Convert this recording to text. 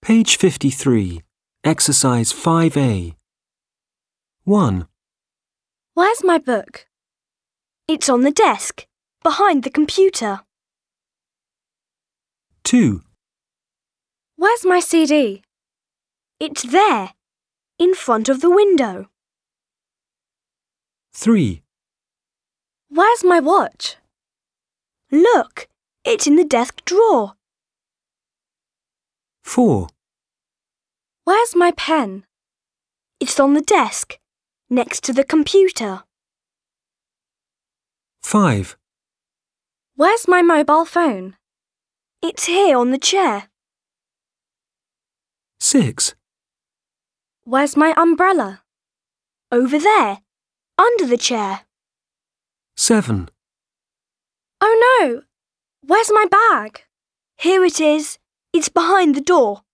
Page 53, Exercise 5A. 1, Where's my book? It's on the desk, behind the computer. 2, Where's my CD? It's there, in front of the window. 3, Where's my watch? Look, it's in the desk drawer. 4, Where's my pen? It's on the desk, next to the computer. 5, Where's my mobile phone? It's here on the chair. 6, Where's my umbrella? Over there, under the chair. 7, Oh no! Where's my bag? Here it is. It's behind the door.